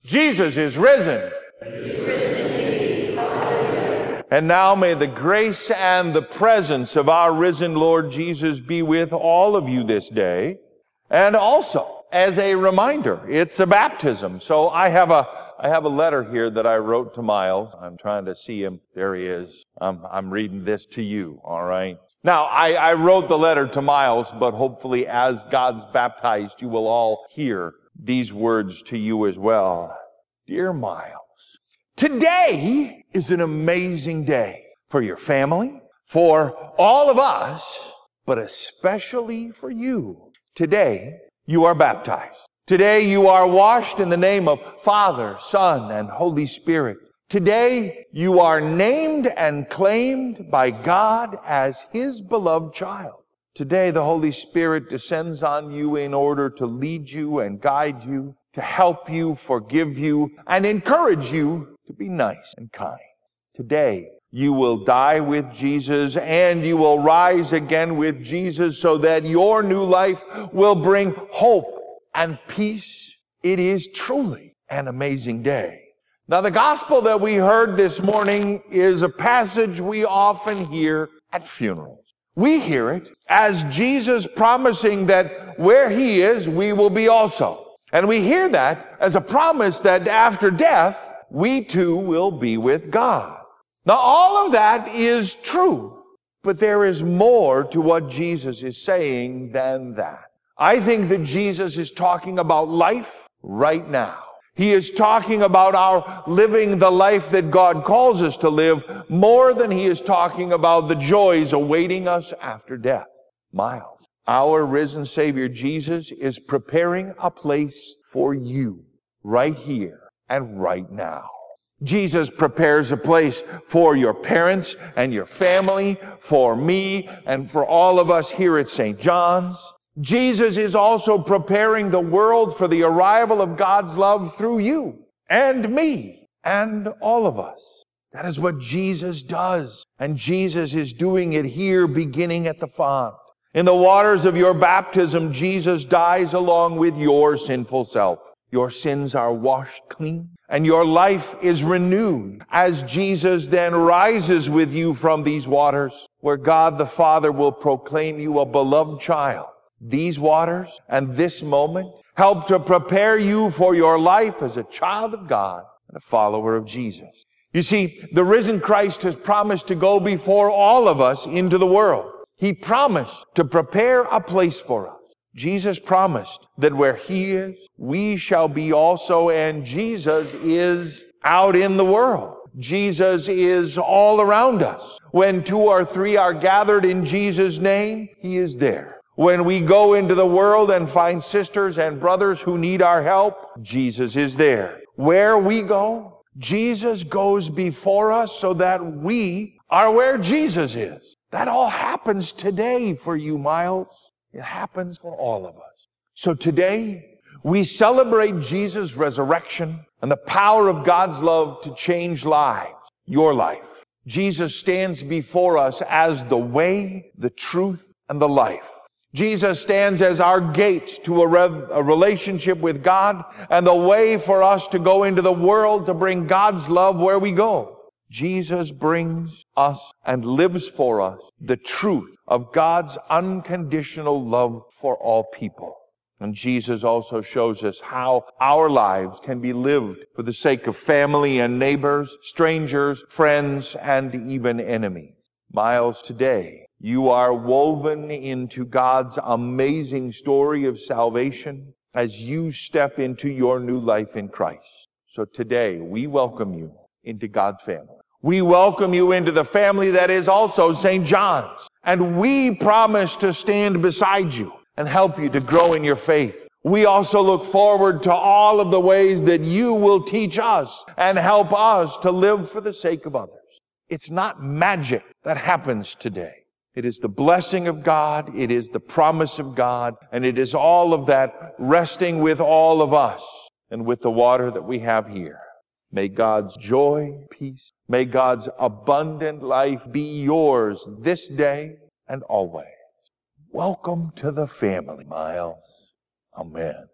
Jesus is risen. And now may the grace and the presence of our risen Lord Jesus be with all of you this day. And also, as a reminder, it's a baptism. So I have a letter here that I wrote to Miles. I'm trying to see him. There he is. I'm reading this to you, all right? Now, I wrote the letter to Miles, but hopefully as God's baptized, you will all hear these words to you as well. Dear Miles, today is an amazing day for your family, for all of us, but especially for you. Today, you are baptized. Today, you are washed in the name of Father, Son, and Holy Spirit. Today, you are named and claimed by God as His beloved child. Today, the Holy Spirit descends on you in order to lead you and guide you, to help you, forgive you, and encourage you to be nice and kind. Today, you will die with Jesus and you will rise again with Jesus so that your new life will bring hope and peace. It is truly an amazing day. Now, the gospel that we heard this morning is a passage we often hear at funerals. We hear it as Jesus promising that where He is, we will be also. And we hear that as a promise that after death, we too will be with God. Now, all of that is true, but there is more to what Jesus is saying than that. I think that Jesus is talking about life right now. He is talking about our living the life that God calls us to live more than He is talking about the joys awaiting us after death. Miles, our risen Savior Jesus is preparing a place for you right here and right now. Jesus prepares a place for your parents and your family, for me, and for all of us here at St. John's. Jesus is also preparing the world for the arrival of God's love through you and me and all of us. That is what Jesus does. And Jesus is doing it here, beginning at the font. In the waters of your baptism, Jesus dies along with your sinful self. Your sins are washed clean, and your life is renewed as Jesus then rises with you from these waters, where God the Father will proclaim you a beloved child. These waters and this moment help to prepare you for your life as a child of God and a follower of Jesus. You see, the risen Christ has promised to go before all of us into the world. He promised to prepare a place for us. Jesus promised that where He is, we shall be also, and Jesus is out in the world. Jesus is all around us. When 2 or 3 are gathered in Jesus' name, He is there. When we go into the world and find sisters and brothers who need our help, Jesus is there. Where we go, Jesus goes before us so that we are where Jesus is. That all happens today for you, Miles. It happens for all of us. So today, we celebrate Jesus' resurrection and the power of God's love to change lives, your life. Jesus stands before us as the way, the truth, and the life. Jesus stands as our gate to a relationship with God and the way for us to go into the world to bring God's love where we go. Jesus brings us and lives for us the truth of God's unconditional love for all people. And Jesus also shows us how our lives can be lived for the sake of family and neighbors, strangers, friends, and even enemies. Miles, today, you are woven into God's amazing story of salvation as you step into your new life in Christ. So today, we welcome you into God's family. We welcome you into the family that is also St. John's. And we promise to stand beside you and help you to grow in your faith. We also look forward to all of the ways that you will teach us and help us to live for the sake of others. It's not magic that happens today. It is the blessing of God, it is the promise of God, and it is all of that resting with all of us and with the water that we have here. May God's joy, peace, may God's abundant life be yours this day and always. Welcome to the family, Miles. Amen.